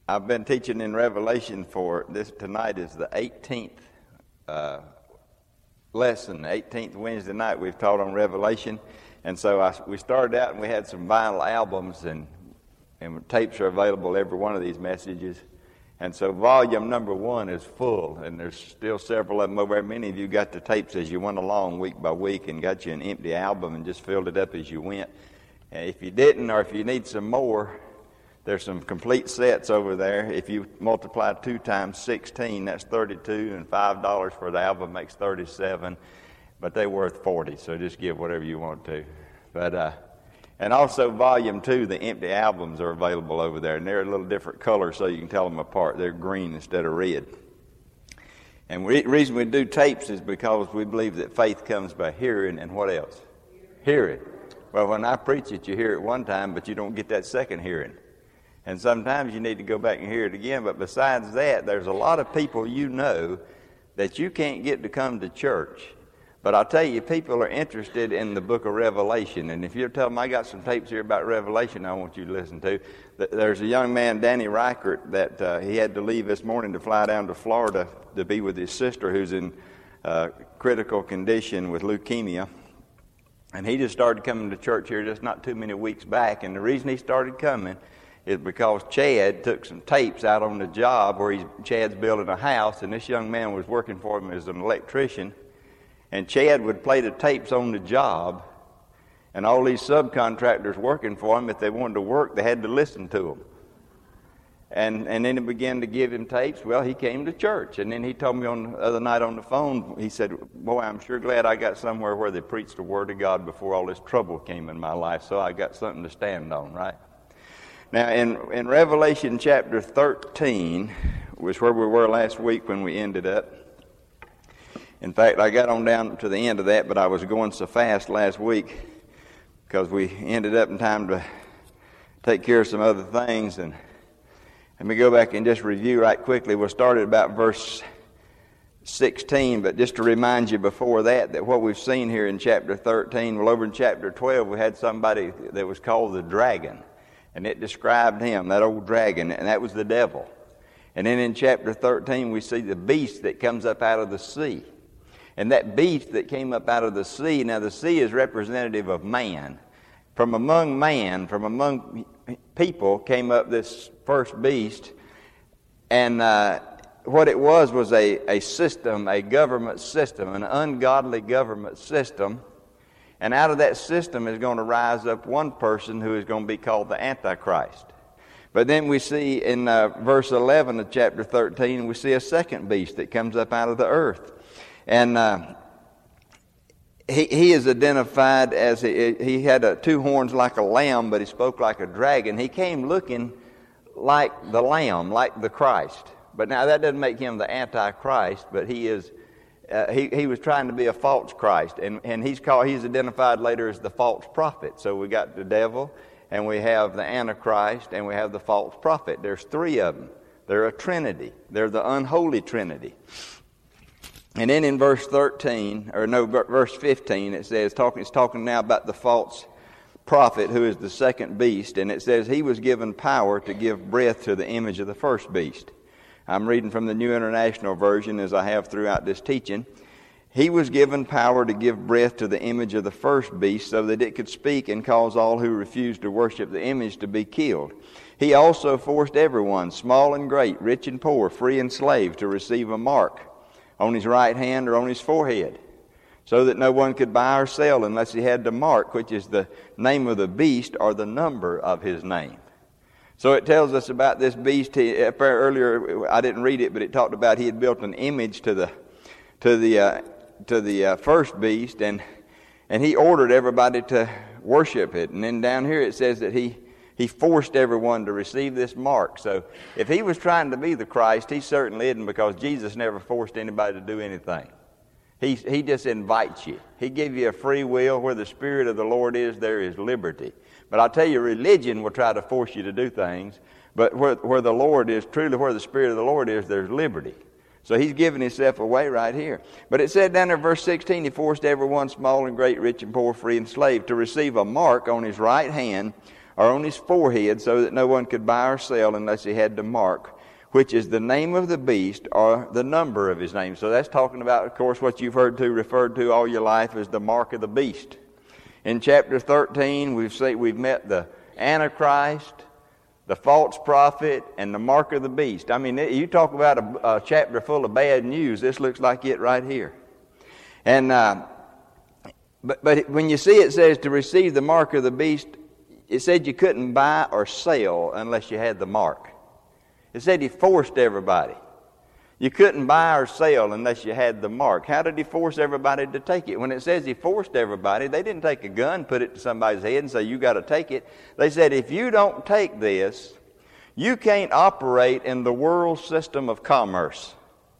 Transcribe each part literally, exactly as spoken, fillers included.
I've been teaching in Revelation for this. Tonight is the eighteenth uh, lesson, eighteenth Wednesday night we've taught on Revelation. And so I, we started out and we had some vinyl albums and, and tapes are available, every one of these messages. And so volume number one is full, and there's still several of them over there. Many of you got the tapes as you went along week by week and got you an empty album and just filled it up as you went. And if you didn't, or if you need some more, there's some complete sets over there. If you multiply two times sixteen, that's thirty-two, and five dollars for the album makes thirty-seven. But they're worth forty, so just give whatever you want to. But uh, and also volume two, the empty albums are available over there, and they're a little different color, so you can tell them apart. They're green instead of red. And the reason we do tapes is because we believe that faith comes by hearing, and what else? Hearing. Well, when I preach it, you hear it one time, but you don't get that second hearing. And sometimes you need to go back and hear it again. But besides that, there's a lot of people you know that you can't get to come to church. But I'll tell you, people are interested in the book of Revelation. And if you tell them, I got some tapes here about Revelation I want you to listen to. There's a young man, Danny Reichert, that uh, he had to leave this morning to fly down to Florida to be with his sister who's in uh, critical condition with leukemia. And he just started coming to church here just not too many weeks back. And the reason he started coming is because Chad took some tapes out on the job where he's, Chad's building a house, and this young man was working for him as an electrician. And Chad would play the tapes on the job, and all these subcontractors working for him, if they wanted to work, they had to listen to them. And and then he began to give him tapes. Well, he came to church, and then he told me on the other night on the phone, he said, boy, I'm sure glad I got somewhere where they preached the Word of God before all this trouble came in my life, so I got something to stand on, right? Now, in, in Revelation chapter thirteen, was where we were last week when we ended up. In fact, I got on down to the end of that, but I was going so fast last week because we ended up in time to take care of some other things. And let me go back and just review right quickly. We'll start at about verse sixteen, but just to remind you before that, that what we've seen here in chapter thirteen, well, over in chapter twelve, we had somebody that was called the dragon. And it described him, that old dragon, and that was the devil. And then in chapter thirteen, we see the beast that comes up out of the sea. And that beast that came up out of the sea, now the sea is representative of man. From among man, from among people, came up this first beast. And uh, what it was was a, a system, a government system, an ungodly government system. And out of that system is going to rise up one person who is going to be called the Antichrist. But then we see in uh, verse eleven of chapter thirteen, we see a second beast that comes up out of the earth. And uh, he, he is identified as, he, he had a, two horns like a lamb, but he spoke like a dragon. He came looking like the lamb, like the Christ. But now that doesn't make him the Antichrist, but he is... Uh, he, he was trying to be a false Christ, and, and he's called, he's identified later as the false prophet. So we got the devil, and we have the Antichrist, and we have the false prophet. There's three of them. They're a trinity. They're the unholy trinity. And then in verse thirteen, or no, verse fifteen, it says, talking, it's talking now about the false prophet who is the second beast, and it says he was given power to give breath to the image of the first beast. I'm reading from the New International Version as I have throughout this teaching. He was given power to give breath to the image of the first beast so that it could speak and cause all who refused to worship the image to be killed. He also forced everyone, small and great, rich and poor, free and slave, to receive a mark on his right hand or on his forehead, so that no one could buy or sell unless he had the mark, which is the name of the beast or the number of his name. So it tells us about this beast. He, earlier, I didn't read it, but it talked about he had built an image to the to the uh, to the uh, first beast, and and he ordered everybody to worship it. And then down here it says that he he forced everyone to receive this mark. So if he was trying to be the Christ, he certainly isn't, because Jesus never forced anybody to do anything. He he just invites you. He gives you a free will. Where the Spirit of the Lord is, there is liberty. But I'll tell you, religion will try to force you to do things. But where, where the Lord is, truly where the Spirit of the Lord is, there's liberty. So he's giving himself away right here. But it said down there in verse sixteen, he forced everyone, small and great, rich and poor, free and slave, to receive a mark on his right hand or on his forehead, so that no one could buy or sell unless he had the mark, which is the name of the beast or the number of his name. So that's talking about, of course, what you've heard to referred to all your life as the mark of the beast. In chapter thirteen, we've seen, we've met the Antichrist, the false prophet, and the mark of the beast. I mean, you talk about a, a chapter full of bad news. This looks like it right here. And uh, but but when you see it says to receive the mark of the beast, it said you couldn't buy or sell unless you had the mark. It said he forced everybody. You couldn't buy or sell unless you had the mark. How did he force everybody to take it? When it says he forced everybody, they didn't take a gun, put it to somebody's head and say, you got to take it. They said, if you don't take this, you can't operate in the world system of commerce.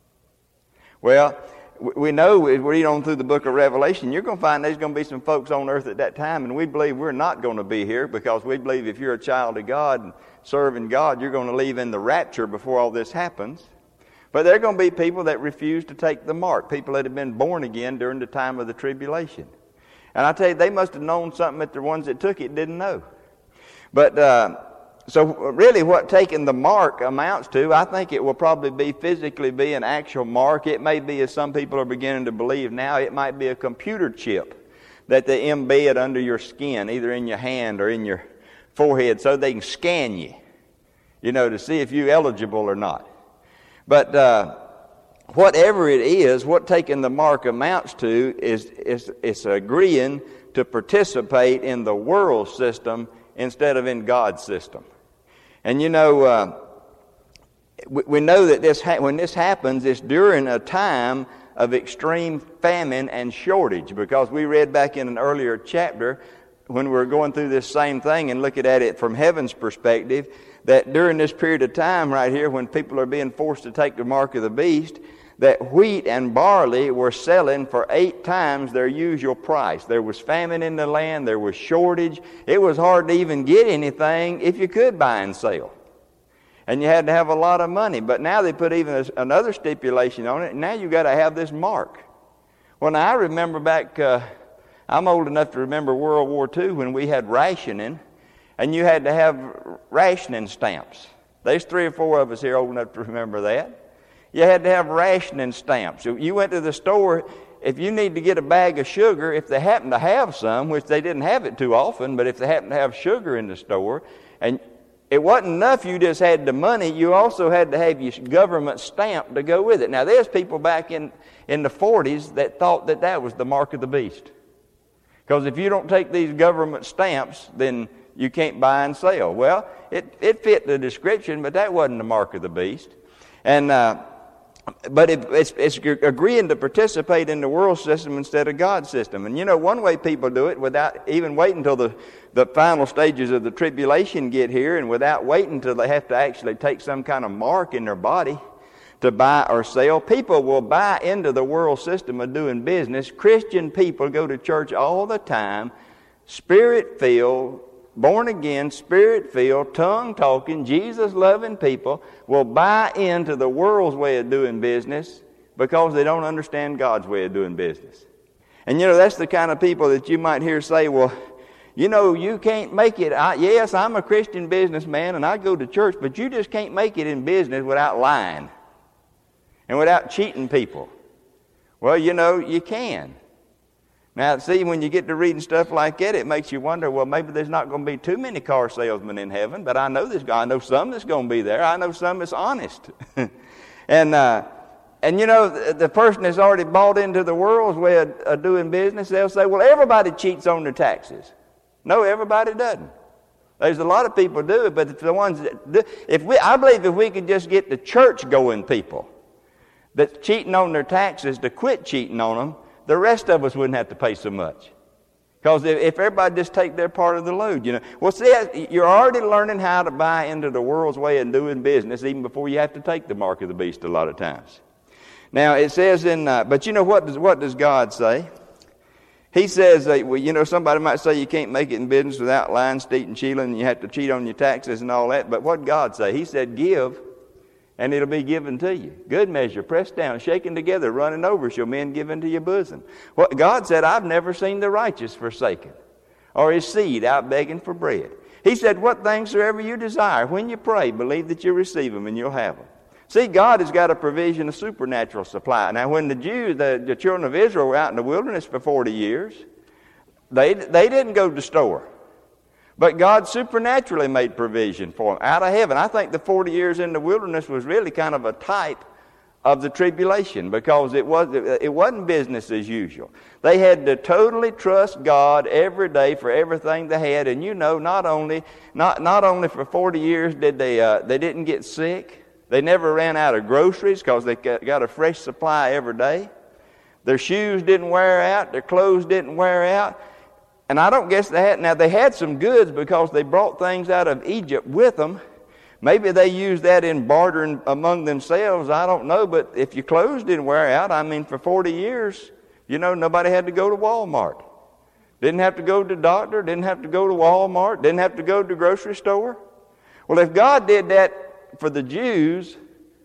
Well, we know, we read on through the book of Revelation, you're going to find there's going to be some folks on earth at that time, and we believe we're not going to be here, because we believe if you're a child of God and serving God, you're going to leave in the rapture before all this happens. But there are going to be people that refuse to take the mark, people that have been born again during the time of the tribulation. And I tell you, they must have known something that the ones that took it didn't know. But uh, so really what taking the mark amounts to, I think it will probably be physically be an actual mark. It may be, as some people are beginning to believe now, it might be a computer chip that they embed under your skin, either in your hand or in your forehead, so they can scan you, you know, to see if you're eligible or not. But uh, whatever it is, what taking the mark amounts to is, is, is agreeing to participate in the world system instead of in God's system. And you know, uh, we, we know that this ha- when this happens, it's during a time of extreme famine and shortage, because we read back in an earlier chapter when we were going through this same thing and looking at it from heaven's perspective, that during this period of time right here, when people are being forced to take the mark of the beast, that wheat and barley were selling for eight times their usual price. There was famine in the land. There was shortage. It was hard to even get anything if you could buy and sell. And you had to have a lot of money. But now they put even a, another stipulation on it. Now you got to have this mark. Well, now I remember back, uh, I'm old enough to remember World War Two when we had rationing. And you had to have rationing stamps. There's three or four of us here old enough to remember that. You had to have rationing stamps. If you went to the store, if you need to get a bag of sugar, if they happen to have some, which they didn't have it too often, but if they happen to have sugar in the store, and it wasn't enough you just had the money, you also had to have your government stamp to go with it. Now, there's people back in, in the forties that thought that that was the mark of the beast. Because if you don't take these government stamps, then you can't buy and sell. Well, it, it fit the description, but that wasn't the mark of the beast. And uh, but it, it's, it's agreeing to participate in the world system instead of God's system. And you know, one way people do it, without even waiting until the, the final stages of the tribulation get here, and without waiting until they have to actually take some kind of mark in their body to buy or sell, people will buy into the world system of doing business. Christian people go to church all the time, spirit-filled, born-again, spirit-filled, tongue-talking, Jesus-loving people will buy into the world's way of doing business because they don't understand God's way of doing business. And you know, that's the kind of people that you might hear say, well, you know, you can't make it. I, yes, I'm a Christian businessman and I go to church, but you just can't make it in business without lying and without cheating people. Well, you know, you can. Now, see, when you get to reading stuff like that, it makes you wonder, well, maybe there's not going to be too many car salesmen in heaven, but I know this guy. I know some that's going to be there. I know some that's honest. and, uh, and, you know, the, the person that's already bought into the world's way of, of doing business, they'll say, well, everybody cheats on their taxes. No, everybody doesn't. There's a lot of people do it, but it's the ones that do. If we, I believe if we could just get the church-going people that's cheating on their taxes to quit cheating on them, the rest of us wouldn't have to pay so much. Because if, if everybody just take their part of the load, you know. Well, see, you're already learning how to buy into the world's way of doing business even before you have to take the mark of the beast a lot of times. Now, it says in, uh, but you know, what does, what does God say? He says, uh, well, you know, somebody might say you can't make it in business without lying, stealing, cheating, and you have to cheat on your taxes and all that. But what did God say? He said, give, and it'll be given to you. Good measure, pressed down, shaken together, running over, shall men give into your bosom. What God said, I've never seen the righteous forsaken, or his seed out begging for bread. He said, what things soever you desire, when you pray, believe that you receive them and you'll have them. See, God has got a provision of supernatural supply. Now, when the Jews, the, the children of Israel were out in the wilderness for forty years, they, they didn't go to the store. But God supernaturally made provision for them out of heaven. I think the forty years in the wilderness was really kind of a type of the tribulation, because it, was, it wasn't business as usual. They had to totally trust God every day for everything they had. And you know, not only, not, not only for forty years did they, uh, they didn't get sick. They never ran out of groceries because they got a fresh supply every day. Their shoes didn't wear out. Their clothes didn't wear out. And I don't guess they had, now they had some goods because they brought things out of Egypt with them. Maybe they used that in bartering among themselves. I don't know. But if your clothes didn't wear out, I mean, for forty years, you know, nobody had to go to Walmart. Didn't have to go to the doctor. Didn't have to go to Walmart. Didn't have to go to the grocery store. Well, if God did that for the Jews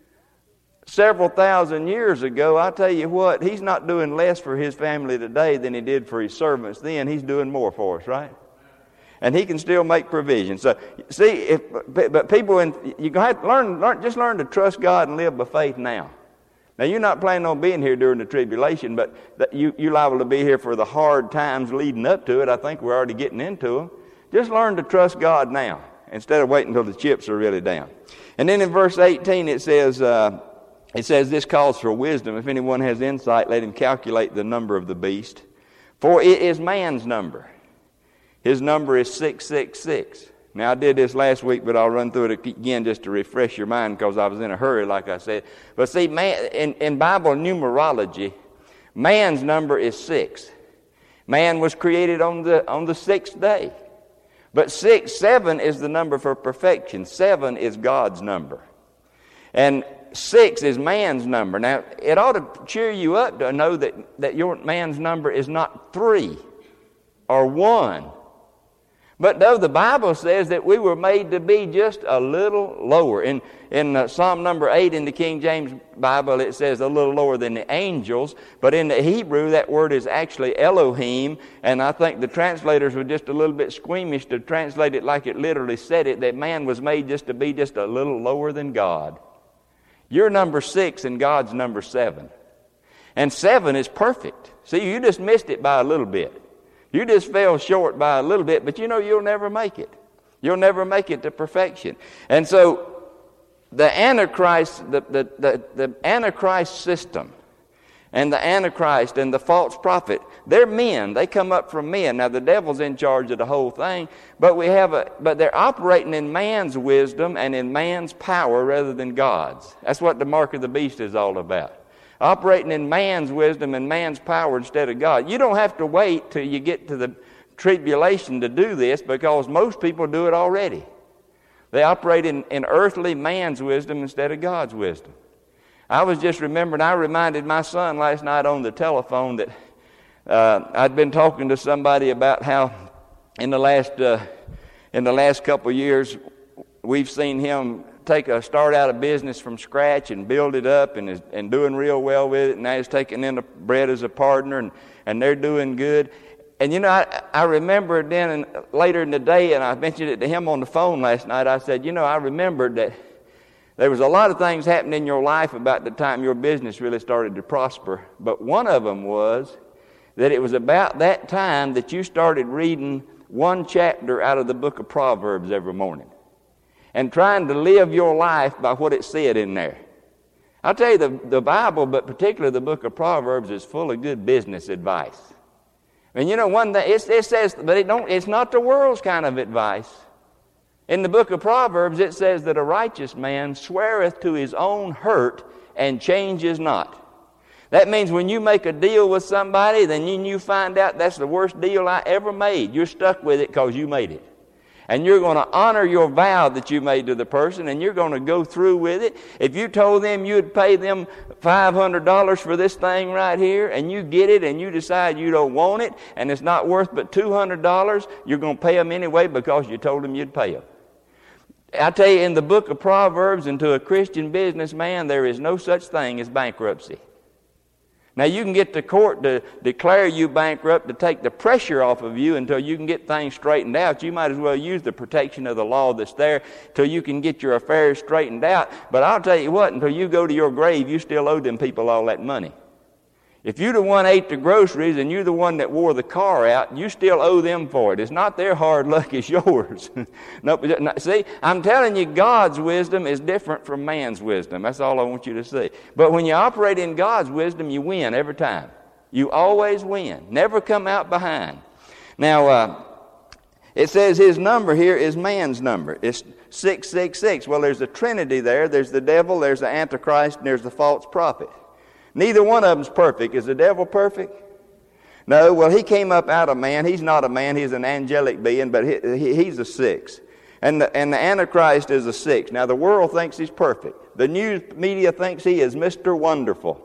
several thousand years ago, I tell you what, He's not doing less for His family today than He did for His servants then. He's doing more for us, right? And He can still make provision. So, see, if but people, in, you're going to have to learn, learn, just learn to trust God and live by faith now. Now, you're not planning on being here during the tribulation, but that you, you're liable to be here for the hard times leading up to it. I think we're already getting into them. Just learn to trust God now instead of waiting until the chips are really down. And then in verse eighteen it says, uh, it says, this calls for wisdom. If anyone has insight, let him calculate the number of the beast. For it is man's number. His number is six six six. Now, I did this last week, but I'll run through it again just to refresh your mind because I was in a hurry, like I said. But see, man, in, in Bible numerology, man's number is six. Man was created on the on the sixth day. But six, seven is the number for perfection. Seven is God's number. And six is man's number. Now, it ought to cheer you up to know that, that your man's number is not three or one. But though the Bible says that we were made to be just a little lower. In, in uh, Psalm number eight in the King James Bible, it says a little lower than the angels. But in the Hebrew, that word is actually Elohim. And I think the translators were just a little bit squeamish to translate it like it literally said it, that man was made just to be just a little lower than God. You're number six and God's number seven. And seven is perfect. See, you just missed it by a little bit. You just fell short by a little bit, but you know you'll never make it. You'll never make it to perfection. And so the Antichrist, the, the, the, the Antichrist system and the Antichrist and the false prophet, they're men. They come up from men. Now the devil's in charge of the whole thing, but we have a but they're operating in man's wisdom and in man's power rather than God's. That's what the mark of the beast is all about. Operating in man's wisdom and man's power instead of God. You don't have to wait till you get to the tribulation to do this because most people do it already. They operate in, in earthly man's wisdom instead of God's wisdom. I was just remembering, I reminded my son last night on the telephone that uh, I'd been talking to somebody about how in the last uh, in the last couple of years we've seen him take a start out of business from scratch and build it up and is and doing real well with it. And now he's taking in the Brett as a partner, and, and they're doing good. And you know, I, I remembered then and later in the day, and I mentioned it to him on the phone last night. I said, you know, I remembered that there was a lot of things happening in your life about the time your business really started to prosper. But one of them was that it was about that time that you started reading one chapter out of the book of Proverbs every morning and trying to live your life by what it said in there. I'll tell you, the, the Bible, but particularly the book of Proverbs, is full of good business advice. And you know, one thing, it, it says, but it don't, it's not the world's kind of advice. In the book of Proverbs, it says that a righteous man sweareth to his own hurt and changes not. That means when you make a deal with somebody, then you, you find out that's the worst deal I ever made. You're stuck with it because you made it. And you're going to honor your vow that you made to the person, and you're going to go through with it. If you told them you'd pay them five hundred dollars for this thing right here, and you get it, and you decide you don't want it, and it's not worth but two hundred dollars, you're going to pay them anyway because you told them you'd pay them. I tell you, in the book of Proverbs, and to a Christian businessman, there is no such thing as bankruptcy. Now, you can get the court to declare you bankrupt to take the pressure off of you until you can get things straightened out. You might as well use the protection of the law that's there till you can get your affairs straightened out. But I'll tell you what, until you go to your grave, you still owe them people all that money. If you're the one that ate the groceries and you're the one that wore the car out, you still owe them for it. It's not their hard luck, it's yours. No, see, I'm telling you, God's wisdom is different from man's wisdom. That's all I want you to see. But when you operate in God's wisdom, you win every time. You always win. Never come out behind. Now, uh, it says his number here is man's number. It's six six six. Well, there's a trinity there. There's the devil, there's the Antichrist, and there's the false prophet. Neither one of them's perfect. Is the devil perfect? No. Well, he came up out of man. He's not a man. He's an angelic being, but he, he, he's a six. And the, and the Antichrist is a six. Now, the world thinks he's perfect. The news media thinks he is Mister Wonderful.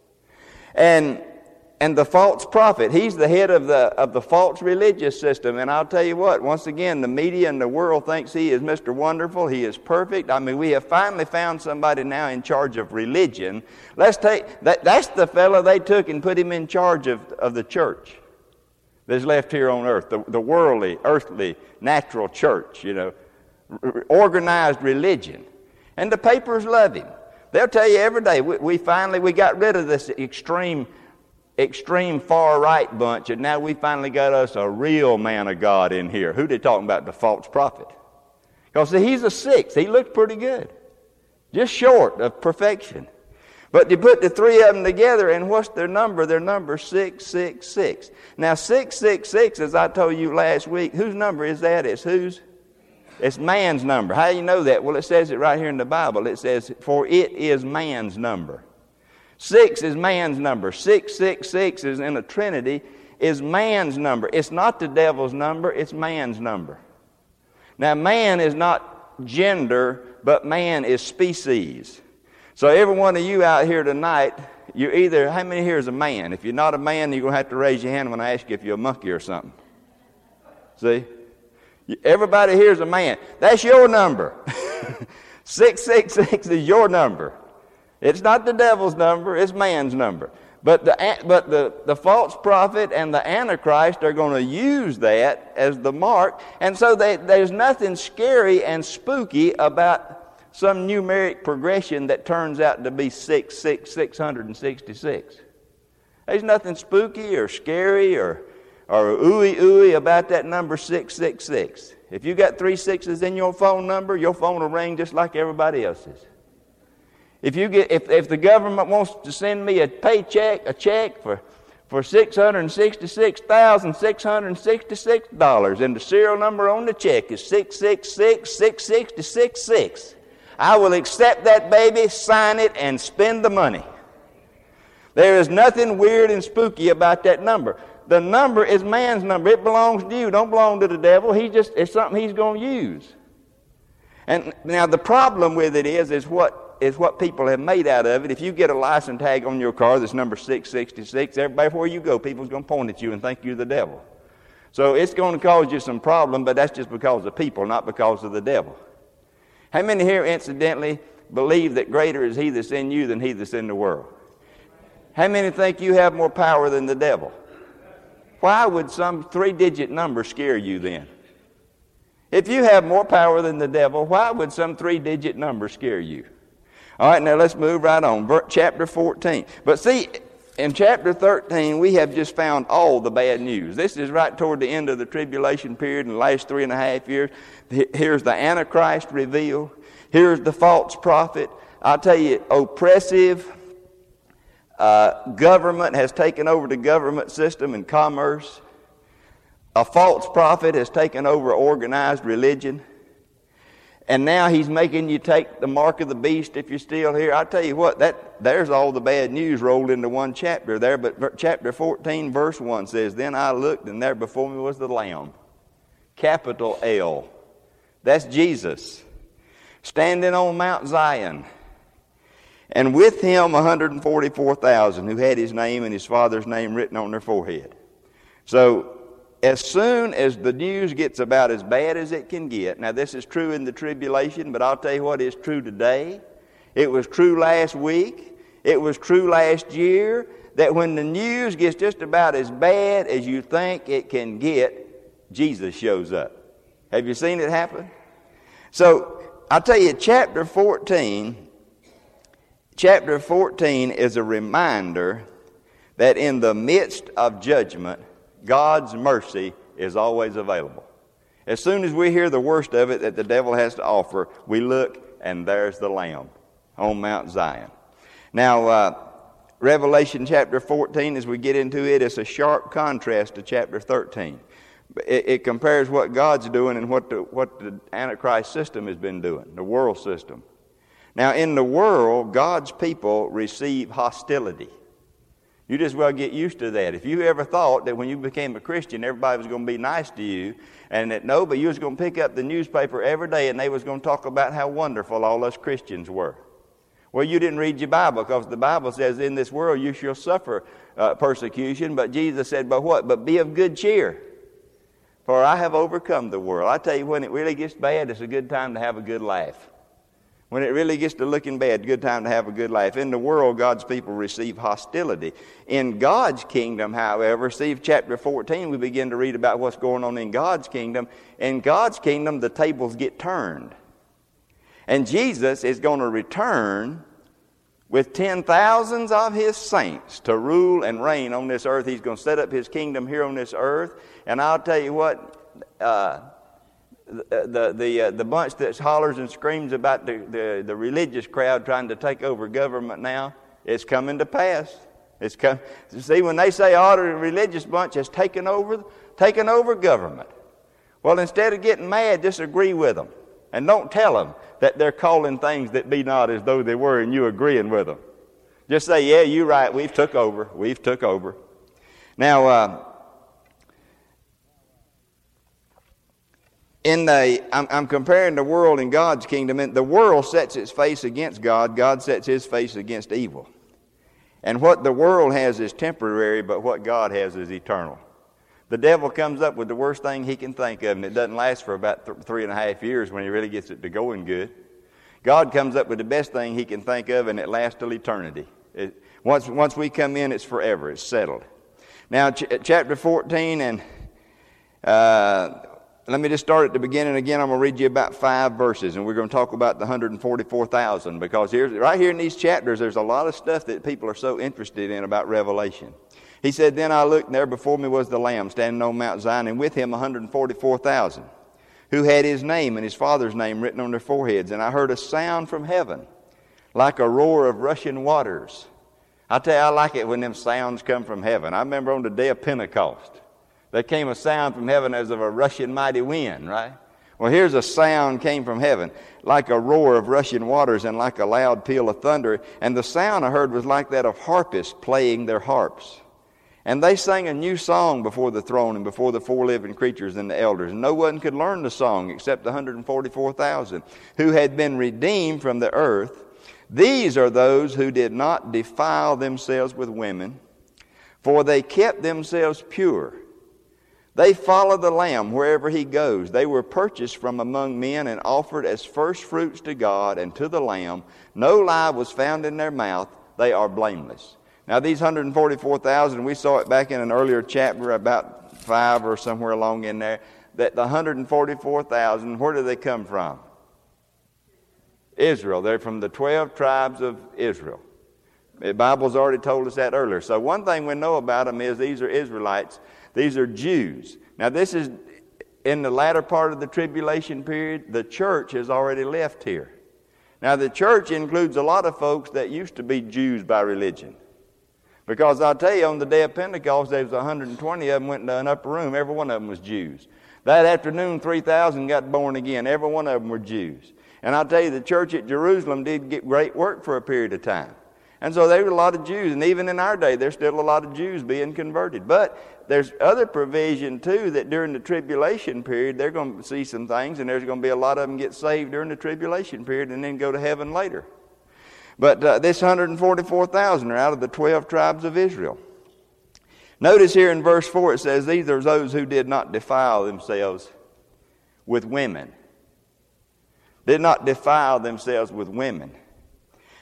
And and the false prophet, he's the head of the of the false religious system. And I'll tell you what, once again, the media and the world thinks he is Mister Wonderful. He is perfect. I mean, we have finally found somebody now in charge of religion. Let's take that. That's the fellow they took and put him in charge of, of the church that's left here on earth, the, the worldly, earthly, natural church, you know, r- organized religion. And the papers love him. They'll tell you every day, we, we finally, we got rid of this extreme extreme far-right bunch, and now we finally got us a real man of God in here. Who they talking about? The false prophet. Because see, he's a six. He looked pretty good. Just short of perfection. But you put the three of them together, and what's their number? Their number six six six. Now, six six six, as I told you last week, whose number is that? It's whose? It's man's number. How do you know that? Well, it says it right here in the Bible. It says, for it is man's number. Six is man's number. Six, six, six is in a trinity, is man's number. It's not the devil's number, it's man's number. Now, man is not gender, but man is species. So every one of you out here tonight, you're either, how many here is a man? If you're not a man, you're going to have to raise your hand when I ask you if you're a monkey or something. See? Everybody here is a man. That's your number. six six six is your number. It's not the devil's number, it's man's number. But the but the, the false prophet and the Antichrist are going to use that as the mark. And so they, there's nothing scary and spooky about some numeric progression that turns out to be six six six hundred sixty-six. There's nothing spooky or scary or or ooey ooey about that number six six six. If you got three sixes in your phone number, your phone will ring just like everybody else's. If you get, if, if the government wants to send me a paycheck, a check for, for six hundred sixty-six thousand six hundred sixty-six dollars, and the serial number on the check is six six six six six six six, I will accept that baby, sign it, and spend the money. There is nothing weird and spooky about that number. The number is man's number. It belongs to you. It don't belong to the devil. He just, it's something he's going to use. And now the problem with it is, is what is what people have made out of it. If you get a license tag on your car that's number six sixty-six, everybody where you go, people's going to point at you and think you're the devil. So it's going to cause you some problem, but that's just because of people, not because of the devil. How many here, incidentally, believe that greater is he that's in you than he that's in the world? How many think you have more power than the devil? Why would some three-digit number scare you then? If you have more power than the devil, why would some three-digit number scare you? All right, now let's move right on. Chapter fourteen. But see, in chapter thirteen, we have just found all the bad news. This is right toward the end of the tribulation period in the last three and a half years. Here's the Antichrist revealed. Here's the false prophet. I'll tell you, oppressive uh, government has taken over the government system and commerce. A false prophet has taken over organized religion. And now he's making you take the mark of the beast if you're still here. I tell you what, that there's all the bad news rolled into one chapter there. But chapter fourteen, verse one says, then I looked, and there before me was the Lamb, capital L. That's Jesus, standing on Mount Zion. And with him one hundred forty-four thousand who had his name and his father's name written on their forehead. So as soon as the news gets about as bad as it can get, now this is true in the tribulation, but I'll tell you what is true today. It was true last week. It was true last year that when the news gets just about as bad as you think it can get, Jesus shows up. Have you seen it happen? So, I'll tell you, chapter fourteen, chapter fourteen is a reminder that in the midst of judgment, God's mercy is always available. As soon as we hear the worst of it that the devil has to offer, we look and there's the Lamb on Mount Zion. Now, uh, Revelation chapter fourteen, as we get into it, it's a sharp contrast to chapter thirteen. It, it compares what God's doing and what the, what the Antichrist system has been doing, the world system. Now, in the world, God's people receive hostility. You just well get used to that. If you ever thought that when you became a Christian, everybody was going to be nice to you, and that no, but you was going to pick up the newspaper every day and they was going to talk about how wonderful all us Christians were. Well, you didn't read your Bible, because the Bible says in this world you shall suffer uh, persecution, but Jesus said, but what? But be of good cheer, for I have overcome the world. I tell you, when it really gets bad, it's a good time to have a good laugh. When it really gets to looking bad, good time to have a good life. In the world, God's people receive hostility. In God's kingdom, however, see chapter fourteen, we begin to read about what's going on in God's kingdom. In God's kingdom, the tables get turned. And Jesus is going to return with ten thousands of his saints to rule and reign on this earth. He's going to set up his kingdom here on this earth. And I'll tell you what, uh, the the the, uh, the bunch that hollers and screams about the, the, the religious crowd trying to take over government now, it's coming to pass. It's come. See, when they say, "Oh, the religious bunch has taken over, taken over government," well, instead of getting mad, just agree with them, and don't tell them that they're calling things that be not as though they were, and you agreeing with them. Just say, "Yeah, you're right. We've took over. We've took over." Now. Uh, In the, I'm, I'm comparing the world and God's kingdom. And the world sets its face against God. God sets his face against evil. And what the world has is temporary, but what God has is eternal. The devil comes up with the worst thing he can think of, and it doesn't last for about th- three and a half years when he really gets it to going good. God comes up with the best thing he can think of, and it lasts till eternity. It, once, once we come in, it's forever. It's settled. Now, ch- chapter fourteen, and uh, let me just start at the beginning again. I'm going to read you about five verses, and we're going to talk about the one hundred forty-four thousand, because here's, right here in these chapters, there's a lot of stuff that people are so interested in about Revelation. He said, "Then I looked, and there before me was the Lamb standing on Mount Zion, and with him one hundred forty-four thousand, who had his name and his father's name written on their foreheads. And I heard a sound from heaven, like a roar of rushing waters." I tell you, I like it when them sounds come from heaven. I remember on the day of Pentecost, there came a sound from heaven as of a rushing mighty wind, right? Well, here's a sound came from heaven, like a roar of rushing waters and like a loud peal of thunder. And the sound I heard was like that of harpists playing their harps. And they sang a new song before the throne and before the four living creatures and the elders. And no one could learn the song except the one hundred forty-four thousand who had been redeemed from the earth. These are those who did not defile themselves with women, for they kept themselves pure. They follow the Lamb wherever he goes. They were purchased from among men and offered as first fruits to God and to the Lamb. No lie was found in their mouth. They are blameless. Now, these one hundred forty-four thousand, we saw it back in an earlier chapter, about five or somewhere along in there, that the one hundred forty-four thousand, where do they come from? Israel. They're from the twelve tribes of Israel. The Bible's already told us that earlier. So one thing we know about them is these are Israelites. These are Jews. Now, this is in the latter part of the tribulation period. The church has already left here. Now, the church includes a lot of folks that used to be Jews by religion. Because I'll tell you, on the day of Pentecost, there was one hundred twenty of them went into an upper room. Every one of them was Jews. That afternoon, three thousand got born again. Every one of them were Jews. And I'll tell you, the church at Jerusalem did get great work for a period of time. And so there were a lot of Jews. And even in our day, there's still a lot of Jews being converted. But there's other provision, too, that during the tribulation period, they're going to see some things, and there's going to be a lot of them get saved during the tribulation period and then go to heaven later. But uh, this one hundred forty-four thousand are out of the twelve tribes of Israel. Notice here in verse four, it says, "These are those who did not defile themselves with women." Did not defile themselves with women.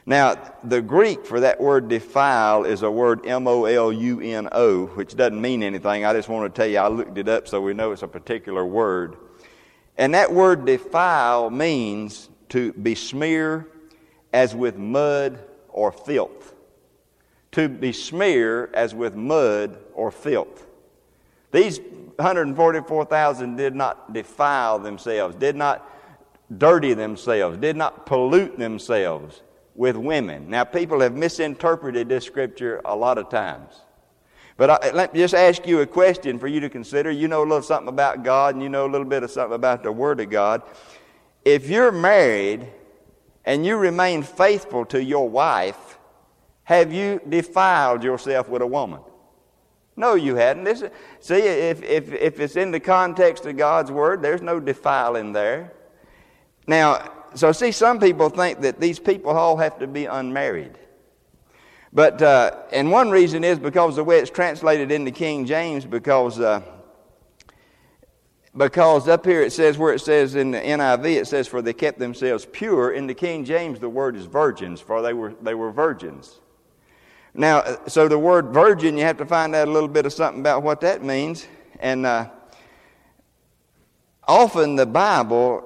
Now, the Greek for that word defile is a word M O L U N O, which doesn't mean anything. I just want to tell you, I looked it up so we know it's a particular word. And that word defile means to besmear as with mud or filth. To besmear as with mud or filth. These one hundred forty-four thousand did not defile themselves, did not dirty themselves, did not pollute themselves with women. Now, people have misinterpreted this scripture a lot of times. But I, let me just ask you a question for you to consider. You know a little something about God, and you know a little bit of something about the Word of God. If you're married and you remain faithful to your wife, have you defiled yourself with a woman? No, you hadn't. This is, see, if, if, if it's in the context of God's Word, there's no defiling there. Now, so see, some people think that these people all have to be unmarried. But, uh, and one reason is because of the way it's translated into King James, because, uh, because up here it says, where it says in the N I V, it says, for they kept themselves pure. In the King James, the word is virgins, for they were, they were virgins. Now, so the word virgin, you have to find out a little bit of something about what that means. And uh, often the Bible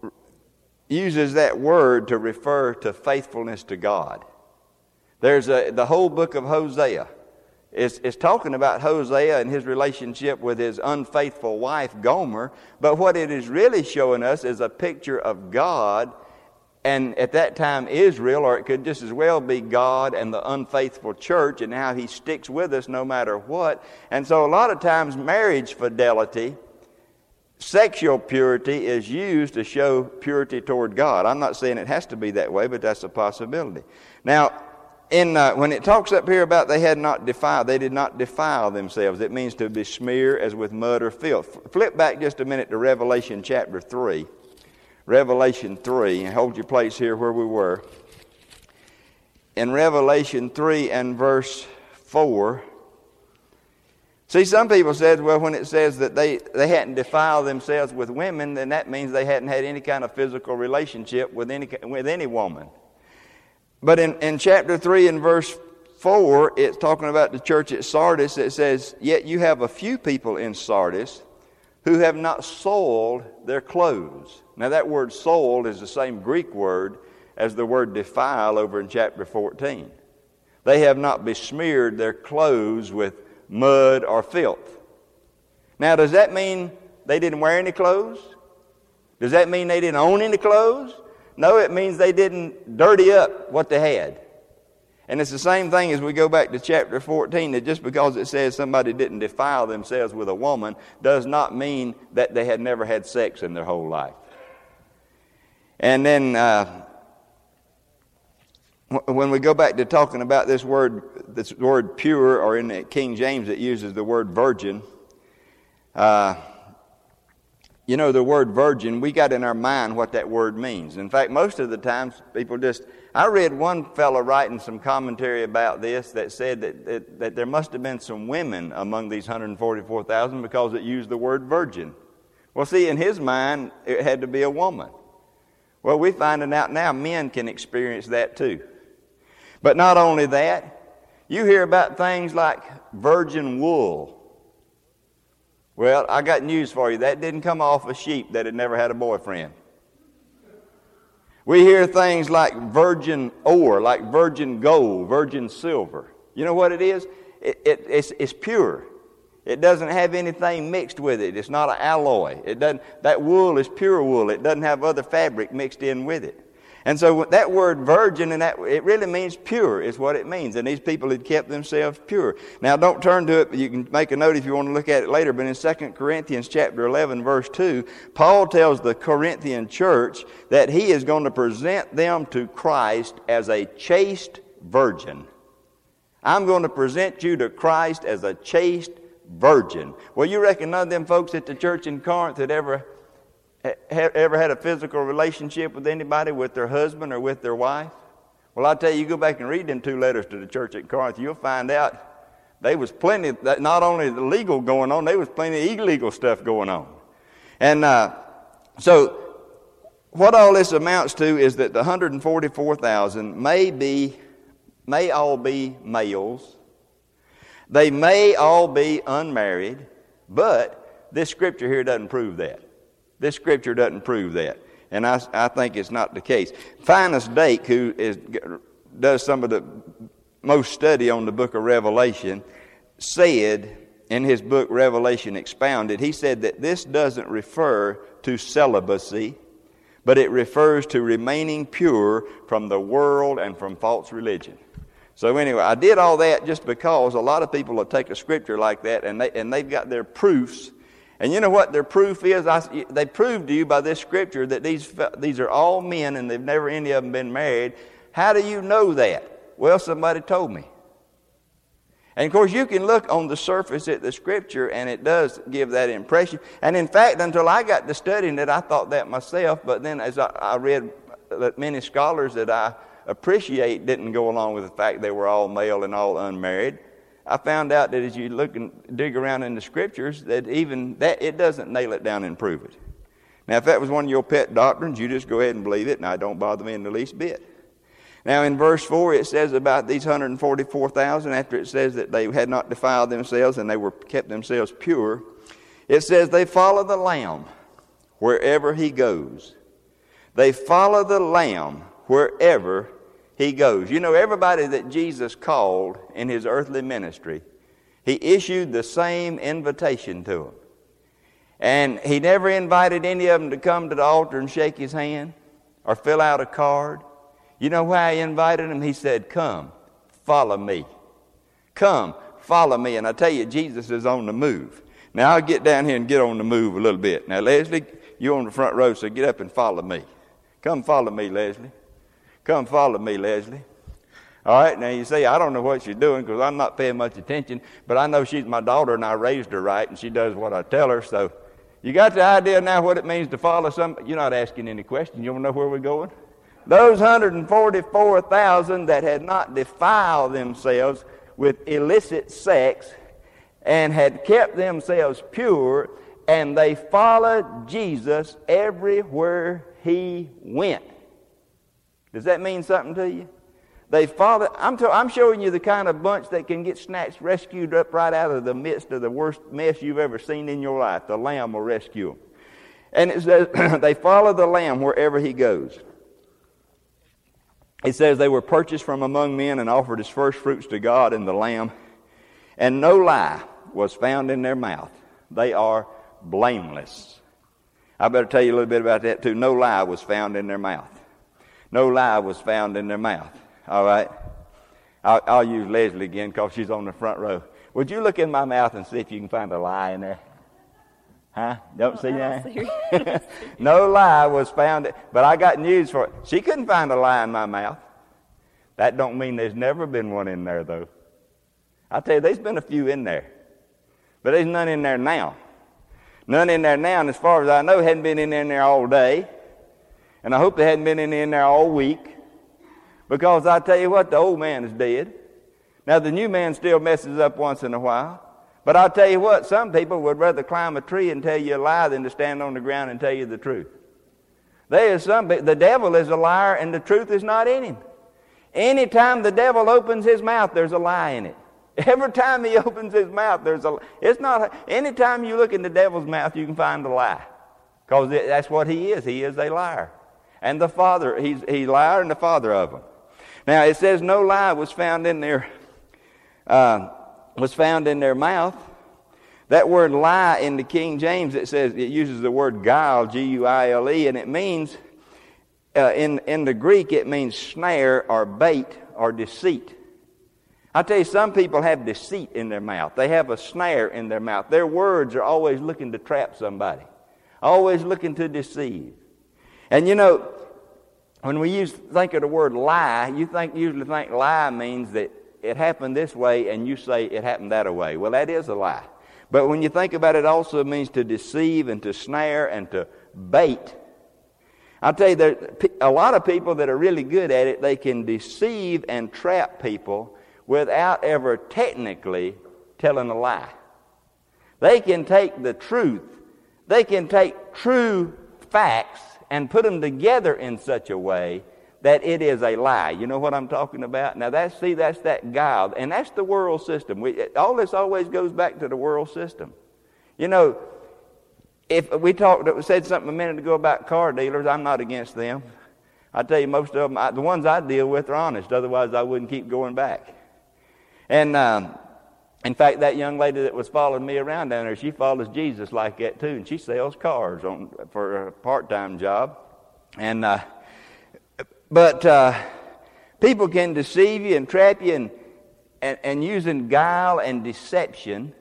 uses that word to refer to faithfulness to God. There's a, the whole book of Hosea. It's, it's talking about Hosea and his relationship with his unfaithful wife Gomer, but what it is really showing us is a picture of God, and at that time Israel, or it could just as well be God and the unfaithful church, and how he sticks with us no matter what. And so a lot of times marriage fidelity, sexual purity, is used to show purity toward God. I'm not saying it has to be that way, but that's a possibility. Now, in uh, when it talks up here about they had not defiled, they did not defile themselves. It means to besmear as with mud or filth. Flip back just a minute to Revelation chapter three. Revelation three, and hold your place here where we were. In Revelation three and verse four, see, some people said, well, when it says that they, they hadn't defiled themselves with women, then that means they hadn't had any kind of physical relationship with any with any woman. But in, in chapter three and verse four, it's talking about the church at Sardis. It says, yet you have a few people in Sardis who have not soiled their clothes. Now that word soiled is the same Greek word as the word defile over in chapter fourteen. They have not besmeared their clothes with mud or filth. Now, does that mean they didn't wear any clothes? Does that mean they didn't own any clothes? No, it means they didn't dirty up what they had. And it's the same thing as we go back to chapter fourteen, that just because it says somebody didn't defile themselves with a woman does not mean that they had never had sex in their whole life. And then uh, when we go back to talking about this word, this word pure, or in the King James it uses the word virgin. Uh, you know, the word virgin, we got in our mind what that word means. In fact, most of the times people just, I read one fellow writing some commentary about this that said that, that, that there must have been some women among these one hundred forty-four thousand because it used the word virgin. Well, see, in his mind, it had to be a woman. Well, we're finding out now men can experience that too. But not only that, you hear about things like virgin wool. Well, I got news for you. That didn't come off a sheep that had never had a boyfriend. We hear things like virgin ore, like virgin gold, virgin silver. You know what it is? It, it, it's, it's pure. It doesn't have anything mixed with it. It's not an alloy. It doesn't. That wool is pure wool. It doesn't have other fabric mixed in with it. And so that word virgin, and that it really means pure is what it means. And these people had kept themselves pure. Now don't turn to it, but you can make a note if you want to look at it later. But in Second Corinthians chapter eleven, verse two, Paul tells the Corinthian church that he is going to present them to Christ as a chaste virgin. I'm going to present you to Christ as a chaste virgin. Well, you reckon none of them folks at the church in Corinth had ever ever had a physical relationship with anybody, with their husband or with their wife? Well, I'll tell you, you go back and read them two letters to the church at Corinth, you'll find out there was plenty, not only the legal going on, there was plenty of illegal stuff going on. And uh, so what all this amounts to is that the one hundred forty-four thousand may be, may all be males. They may all be unmarried, but this scripture here doesn't prove that. This scripture doesn't prove that. And I, I think it's not the case. Finis Dake, who is, does some of the most study on the book of Revelation, said in his book Revelation Expounded, he said that this doesn't refer to celibacy, but it refers to remaining pure from the world and from false religion. So anyway, I did all that just because a lot of people will take a scripture like that and, they, and they've got their proofs. And you know what their proof is? I, they prove to you by this scripture that these, these are all men and they've never any of them been married. How do you know that? Well, somebody told me. And of course, you can look on the surface at the scripture and it does give that impression. And in fact, until I got to studying it, I thought that myself. But then as I, I read that many scholars that I appreciate didn't go along with the fact they were all male and all unmarried, I found out that as you look and dig around in the scriptures, that even that, it doesn't nail it down and prove it. Now, if that was one of your pet doctrines, you just go ahead and believe it, and I don't bother me in the least bit. Now, in verse four, it says about these one hundred forty-four thousand, after it says that they had not defiled themselves and they were kept themselves pure, it says they follow the Lamb wherever he goes. They follow the Lamb wherever he goes. You know, everybody that Jesus called in his earthly ministry, he issued the same invitation to them. And he never invited any of them to come to the altar and shake his hand or fill out a card. You know why he invited them? He said, come, follow me. Come, follow me. And I tell you, Jesus is on the move. Now, I'll get down here and get on the move a little bit. Now, Leslie, you're on the front row, so get up and follow me. Come follow me, Leslie. Come follow me, Leslie. All right, now you say, I don't know what she's doing because I'm not paying much attention, but I know she's my daughter and I raised her right and she does what I tell her. So you got the idea now what it means to follow somebody? You're not asking any questions. You want to know where we're going? Those one hundred forty-four thousand that had not defiled themselves with illicit sex and had kept themselves pure, and they followed Jesus everywhere he went. Does that mean something to you? They followed. I'm, to, I'm showing you the kind of bunch that can get snatched, rescued up right out of the midst of the worst mess you've ever seen in your life. The Lamb will rescue them. And it says they follow the Lamb wherever he goes. It says they were purchased from among men and offered as first fruits to God and the Lamb. And no lie was found in their mouth. They are blameless. I better tell you a little bit about that too. No lie was found in their mouth. No lie was found in their mouth. All right? I'll, I'll use Leslie again because she's on the front row. Would you look in my mouth and see if you can find a lie in there? Huh? Don't oh, see that? No lie was found. But I got news for it. She couldn't find a lie in my mouth. That don't mean there's never been one in there, though. I tell you, there's been a few in there. But there's none in there now. None in there now, and as far as I know, hadn't been in there all day. And I hope they hadn't been in there all week. Because I tell you what, the old man is dead. Now, the new man still messes up once in a while. But I'll tell you what, some people would rather climb a tree and tell you a lie than to stand on the ground and tell you the truth. There is some, the devil is a liar and the truth is not in him. Anytime the devil opens his mouth, there's a lie in it. Every time he opens his mouth, there's a lie. It's not, anytime you look in the devil's mouth, you can find a lie. Because that's what he is. He is a liar. And the father, he's, he's a liar and the father of them. Now, it says no lie was found in their, uh, was found in their mouth. That word lie in the King James, it says, it uses the word guile, G U I L E, and it means, uh, in, in the Greek, it means snare or bait or deceit. I tell you, some people have deceit in their mouth. They have a snare in their mouth. Their words are always looking to trap somebody, always looking to deceive. And you know, when we use, think of the word lie, you think usually think lie means that it happened this way and you say it happened that way. Well, that is a lie. But when you think about it, it also means to deceive and to snare and to bait. I'll tell you, there a lot of people that are really good at it, they can deceive and trap people without ever technically telling a lie. They can take the truth, they can take true facts and put them together in such a way that it is a lie. You know what I'm talking about? Now, that's, see, that's that guile. And that's the world system. We, all this always goes back to the world system. You know, if we talked, said something a minute ago about car dealers, I'm not against them. I tell you, most of them, I, the ones I deal with are honest. Otherwise, I wouldn't keep going back. And, um, in fact, that young lady that was following me around down there, she follows Jesus like that too, and she sells cars on for a part-time job. And uh, but uh, people can deceive you and trap you, and, and and using guile and deception.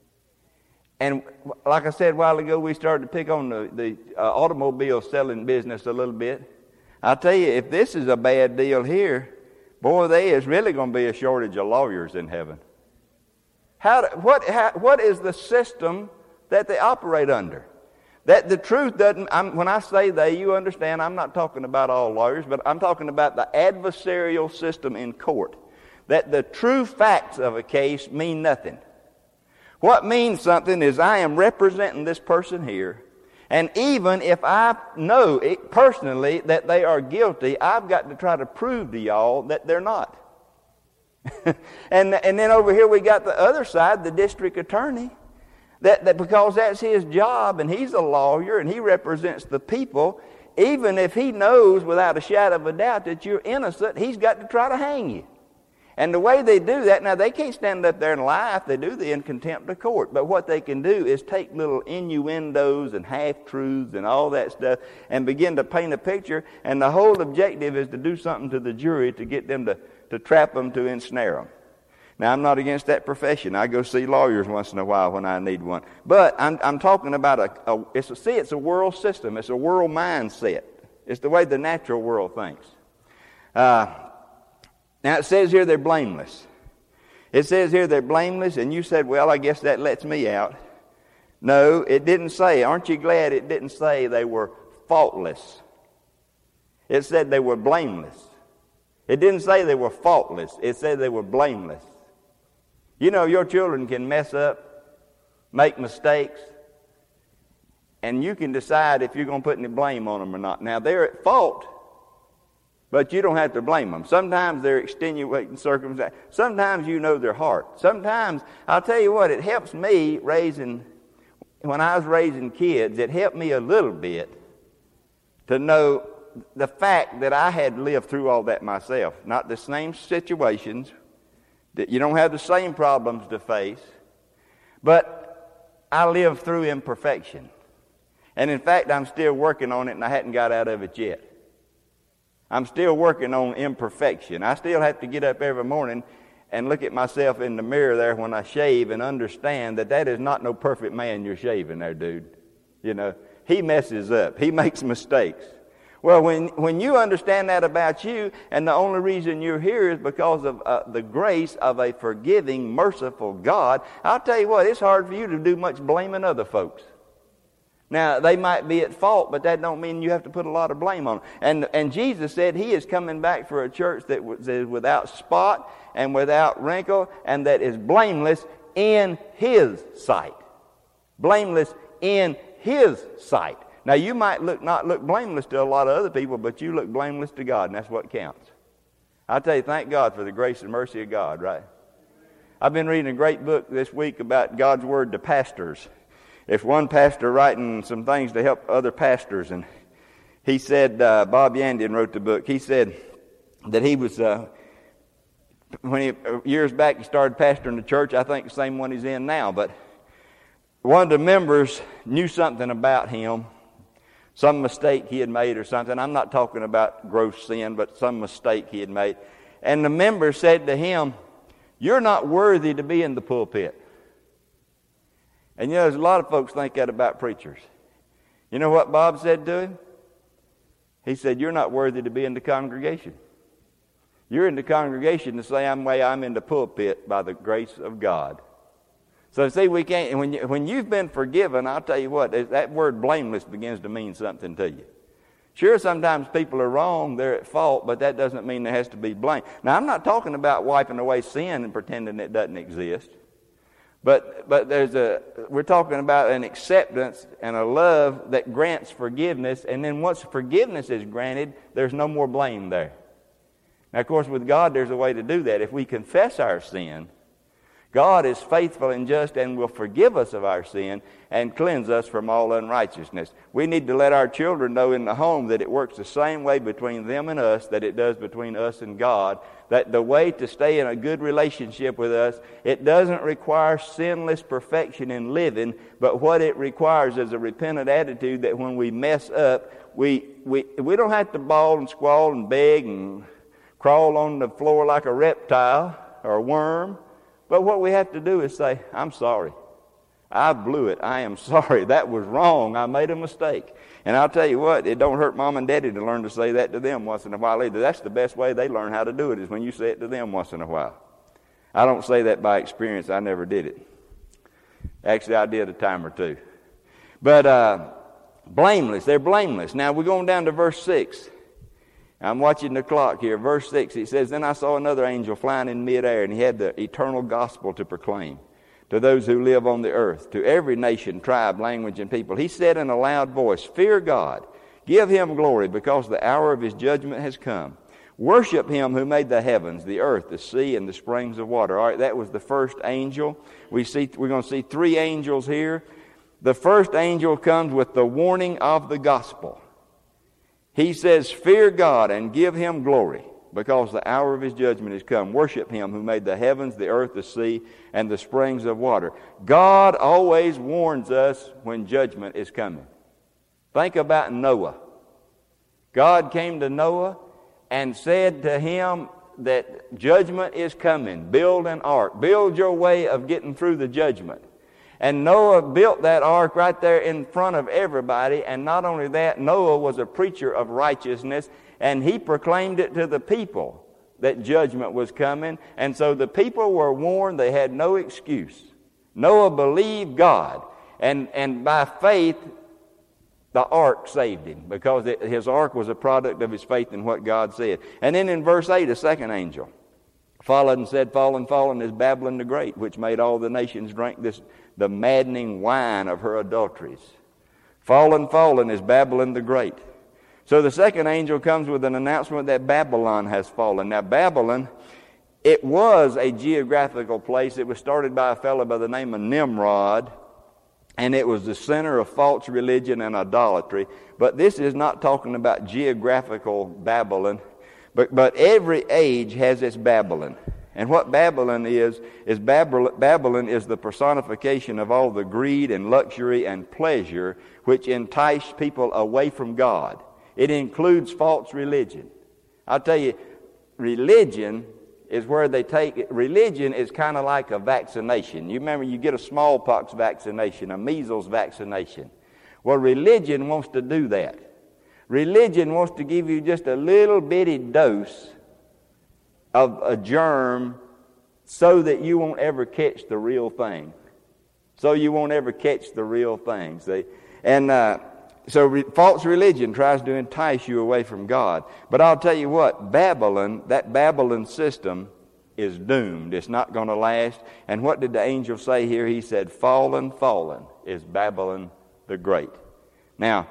And like I said a while ago, we started to pick on the the uh, automobile selling business a little bit. I'll tell you, if this is a bad deal here, boy, there is really going to be a shortage of lawyers in heaven. How, what, how, what is the system that they operate under? That the truth doesn't, I'm, when I say they, you understand, I'm not talking about all lawyers, but I'm talking about the adversarial system in court. That the true facts of a case mean nothing. What means something is I am representing this person here, and even if I know it personally that they are guilty, I've got to try to prove to y'all that they're not. and and then over here we got the other side, the district attorney, that, that because that's his job and he's a lawyer and he represents the people, even if he knows without a shadow of a doubt that you're innocent, he's got to try to hang you. And the way they do that, now they can't stand up there and lie if they do the in contempt of court, but what they can do is take little innuendos and half-truths and all that stuff and begin to paint a picture, and the whole objective is to do something to the jury to get them to to trap them, to ensnare them. Now, I'm not against that profession. I go see lawyers once in a while when I need one. But I'm, I'm talking about a, a it's a, see, it's a world system. It's a world mindset. It's the way the natural world thinks. Uh, now, it says here they're blameless. It says here they're blameless, and you said, well, I guess that lets me out. No, it didn't say. Aren't you glad it didn't say they were faultless? It said they were blameless. It didn't say they were faultless. It said they were blameless. You know, your children can mess up, make mistakes, and you can decide if you're going to put any blame on them or not. Now, they're at fault, but you don't have to blame them. Sometimes they're extenuating circumstances. Sometimes you know their heart. Sometimes, I'll tell you what, it helps me raising, when I was raising kids, it helped me a little bit to know the fact that I had lived through all that myself. Not the same situations, that you don't have the same problems to face, but I lived through imperfection. And in fact, I'm still working on it, and I hadn't got out of it yet. I'm still working on imperfection. I still have to get up every morning and look at myself in the mirror there when I shave and understand that that is not no perfect man you're shaving there, dude. You know, he messes up. He makes mistakes. Well, when, when you understand that about you, and the only reason you're here is because of uh, the grace of a forgiving, merciful God, I'll tell you what, it's hard for you to do much blaming other folks. Now, they might be at fault, but that don't mean you have to put a lot of blame on them. And, and Jesus said he is coming back for a church that is without spot and without wrinkle and that is blameless in his sight. Blameless in his sight. Now, you might look not look blameless to a lot of other people, but you look blameless to God, and that's what counts. I tell you, thank God for the grace and mercy of God, right? I've been reading a great book this week about God's Word to pastors. It's one pastor writing some things to help other pastors, and he said, uh, Bob Yandian wrote the book, he said that he was, uh, when he, years back he started pastoring the church, I think the same one he's in now, but one of the members knew something about him, some mistake he had made or something. I'm not talking about gross sin, but some mistake he had made. And the member said to him, you're not worthy to be in the pulpit. And you know, there's a lot of folks think that about preachers. You know what Bob said to him? He said, you're not worthy to be in the congregation. You're in the congregation the same way I'm in the pulpit by the grace of God. So see, we can't, when, you, when you've been forgiven, I'll tell you what, that word blameless begins to mean something to you. Sure, sometimes people are wrong, they're at fault, but that doesn't mean there has to be blame. Now, I'm not talking about wiping away sin and pretending it doesn't exist. But but there's a we're talking about an acceptance and a love that grants forgiveness, and then once forgiveness is granted, there's no more blame there. Now, of course, with God, there's a way to do that. If we confess our sin, God is faithful and just and will forgive us of our sin and cleanse us from all unrighteousness. We need to let our children know in the home that it works the same way between them and us that it does between us and God. That the way to stay in a good relationship with us, it doesn't require sinless perfection in living, but what it requires is a repentant attitude that when we mess up, we we we don't have to bawl and squall and beg and crawl on the floor like a reptile or a worm. But what we have to do is say, I'm sorry. I blew it. I am sorry. That was wrong. I made a mistake. And I'll tell you what, it don't hurt Mom and Daddy to learn to say that to them once in a while either. That's the best way they learn how to do it, is when you say it to them once in a while. I don't say that by experience. I never did it. Actually, I did a time or two. But uh, blameless. They're blameless. Now, we're going down to verse six. I'm watching the clock here. Verse six, he says, Then I saw another angel flying in midair, and he had the eternal gospel to proclaim to those who live on the earth, to every nation, tribe, language, and people. He said in a loud voice, Fear God, give him glory, because the hour of his judgment has come. Worship him who made the heavens, the earth, the sea, and the springs of water. All right, that was the first angel. We see, we're going to see three angels here. The first angel comes with the warning of the gospel. He says, Fear God and give him glory, because the hour of his judgment has come. Worship him who made the heavens, the earth, the sea, and the springs of water. God always warns us when judgment is coming. Think about Noah. God came to Noah and said to him that judgment is coming. Build an ark. Build your way of getting through the judgment. And Noah built that ark right there in front of everybody. And not only that, Noah was a preacher of righteousness, and he proclaimed it to the people that judgment was coming. And so the people were warned. They had no excuse. Noah believed God, and, and by faith, the ark saved him, because it, his ark was a product of his faith in what God said. And then in verse eight, a second angel followed and said, Fallen, fallen is Babylon the Great, which made all the nations drink this the maddening wine of her adulteries. Fallen, fallen is Babylon the Great. So the second angel comes with an announcement that Babylon has fallen. Now Babylon, it was a geographical place. It was started by a fellow by the name of Nimrod, and it was the center of false religion and idolatry. But this is not talking about geographical Babylon, but, but every age has its Babylon. And what Babylon is, is Babylon, Babylon is the personification of all the greed and luxury and pleasure which entice people away from God. It includes false religion. I'll tell you, religion is where they take it. Religion is kind of like a vaccination. You remember, you get a smallpox vaccination, a measles vaccination. Well, religion wants to do that. Religion wants to give you just a little bitty dose of a germ so that you won't ever catch the real thing. So you won't ever catch the real thing, see? And uh, so re- false religion tries to entice you away from God. But I'll tell you what, Babylon, that Babylon system is doomed. It's not going to last. And what did the angel say here? He said, Fallen, fallen is Babylon the Great. Now,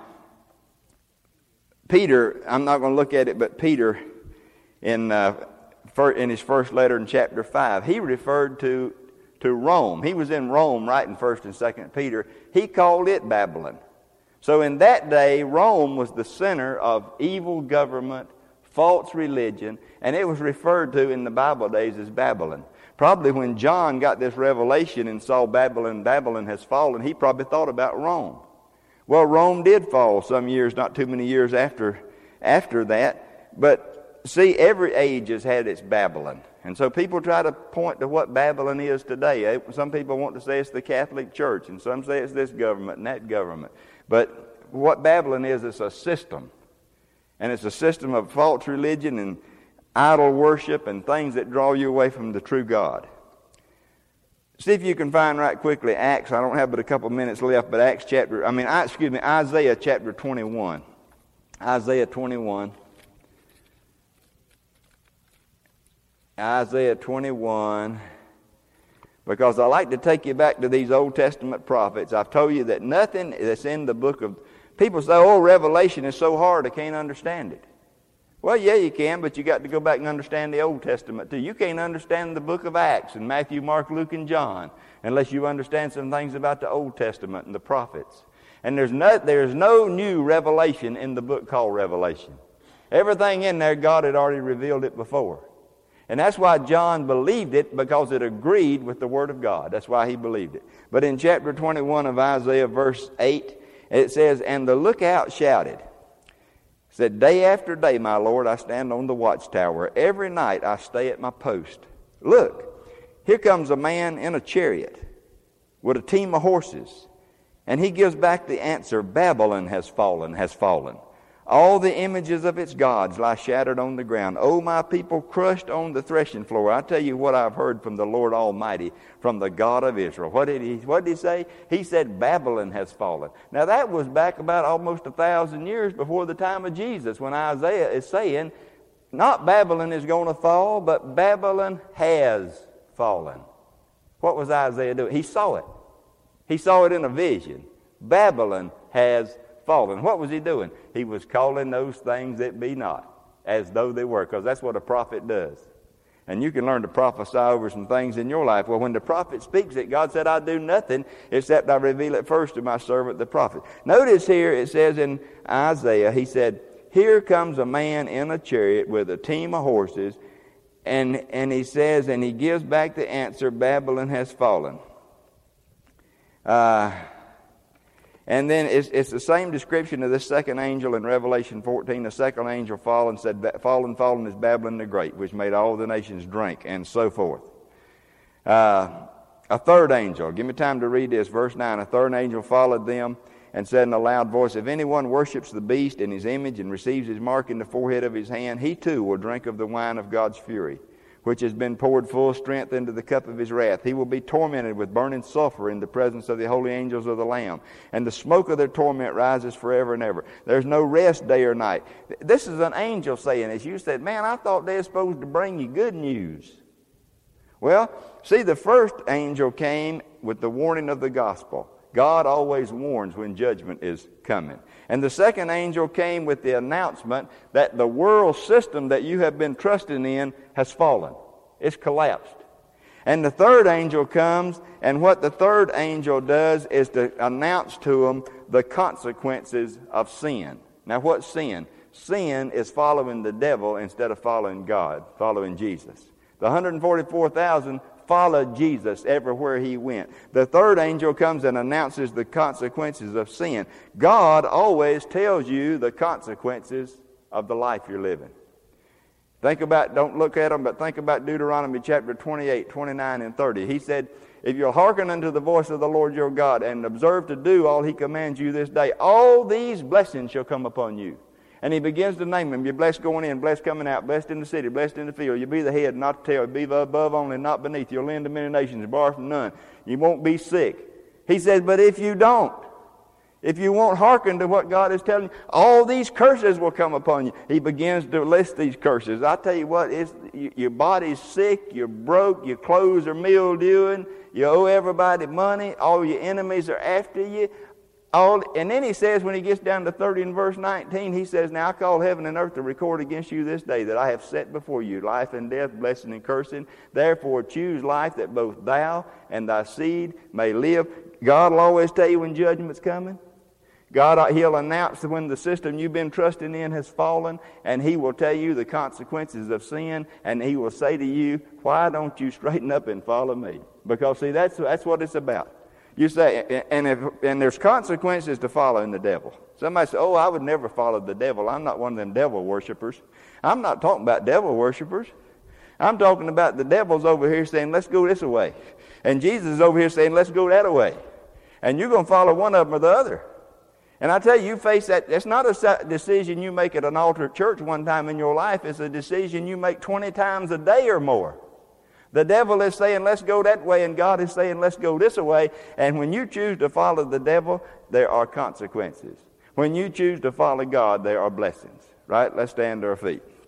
Peter, I'm not going to look at it, but Peter, in uh, in his first letter in chapter five, he referred to, to Rome. He was in Rome writing first and second Peter. He called it Babylon. So in that day, Rome was the center of evil government, false religion, and it was referred to in the Bible days as Babylon. Probably when John got this revelation and saw Babylon, Babylon has fallen, he probably thought about Rome. Well, Rome did fall some years, not too many years after, after that, but see, every age has had its Babylon. And so people try to point to what Babylon is today. Some people want to say it's the Catholic Church, and some say it's this government and that government. But what Babylon is, it's a system. And it's a system of false religion and idol worship and things that draw you away from the true God. See if you can find right quickly Acts. I don't have but a couple minutes left, but Acts chapter, I mean, excuse me, Isaiah chapter twenty-one. Isaiah twenty-one. Isaiah twenty-one, Because I like to take you back to these Old Testament prophets. I've told you that nothing that's in the book of... People say, oh, Revelation is so hard I can't understand it. Well, yeah, you can, but you got to go back and understand the Old Testament too. You can't understand the book of Acts and Matthew, Mark, Luke, and John unless you understand some things about the Old Testament and the prophets. And there's no, there's no new revelation in the book called Revelation. Everything in there, God had already revealed it before. And that's why John believed it, because it agreed with the Word of God. That's why he believed it. But in chapter twenty-one of Isaiah, verse eight, it says, and the lookout shouted, said, day after day, my Lord, I stand on the watchtower. Every night I stay at my post. Look, here comes a man in a chariot with a team of horses. And he gives back the answer, Babylon has fallen, has fallen. All the images of its gods lie shattered on the ground. O my people, crushed on the threshing floor. I tell you what I've heard from the Lord Almighty, from the God of Israel. What did he, what did he say? He said, Babylon has fallen. Now that was back about almost a thousand years before the time of Jesus, when Isaiah is saying, not Babylon is going to fall, but Babylon has fallen. What was Isaiah doing? He saw it. He saw it in a vision. Babylon has fallen. What was he doing? He was calling those things that be not as though they were, because that's what a prophet does. And you can learn to prophesy over some things in your life. Well, when the prophet speaks it, God said, I do nothing except I reveal it first to my servant the prophet. Notice here it says in Isaiah, he said, here comes a man in a chariot with a team of horses, and, and he says, and he gives back the answer, Babylon has fallen. Uh... And then it's, it's the same description of this second angel in Revelation fourteen. The second angel fallen said, fallen, fallen is Babylon the Great, which made all the nations drink, and so forth. Uh, a third angel, give me time to read this, verse nine. A third angel followed them and said in a loud voice, if anyone worships the beast in his image and receives his mark in the forehead of his hand, he too will drink of the wine of God's fury, which has been poured full strength into the cup of his wrath. He will be tormented with burning sulfur in the presence of the holy angels of the Lamb. And the smoke of their torment rises forever and ever. There's no rest day or night. This is an angel saying this. You said, man, I thought they were supposed to bring you good news. Well, see, the first angel came with the warning of the gospel. God always warns when judgment is coming. And the second angel came with the announcement that the world system that you have been trusting in has fallen. It's collapsed. And the third angel comes, and what the third angel does is to announce to them the consequences of sin. Now, what's sin? Sin is following the devil instead of following God, following Jesus. The one hundred forty-four thousand followed Jesus everywhere he went. The third angel comes and announces the consequences of sin. God always tells you the consequences of the life you're living. Think about, don't look at them, but think about Deuteronomy chapter twenty-eight, twenty-nine, and thirty. He said, if you'll hearken unto the voice of the Lord your God and observe to do all he commands you this day, all these blessings shall come upon you. And he begins to name them. You're blessed going in, blessed coming out, blessed in the city, blessed in the field. You'll be the head, not the tail. You'll be above only, not beneath. You'll lend to many nations, borrow from none. You won't be sick. He says, but if you don't, if you won't hearken to what God is telling you, all these curses will come upon you. He begins to list these curses. I tell you what, it's, your body's sick, you're broke, your clothes are mildewing, you owe everybody money, all your enemies are after you. All, and then he says, when he gets down to thirty in verse nineteen, he says, now I call heaven and earth to record against you this day that I have set before you life and death, blessing and cursing. Therefore choose life that both thou and thy seed may live. God will always tell you when judgment's coming. God, he'll announce when the system you've been trusting in has fallen, and he will tell you the consequences of sin, and he will say to you, why don't you straighten up and follow me? Because, see, that's, that's what it's about. You say, and if and there's consequences to following the devil. Somebody say, oh, I would never follow the devil. I'm not one of them devil worshipers. I'm not talking about devil worshipers. I'm talking about the devil's over here saying, let's go this way. And Jesus is over here saying, let's go that way. And you're going to follow one of them or the other. And I tell you, you face that. It's not a decision you make at an altar at church one time in your life. It's a decision you make twenty times a day or more. The devil is saying, let's go that way, and God is saying, let's go this way. And when you choose to follow the devil, there are consequences. When you choose to follow God, there are blessings. Right? Let's stand to our feet.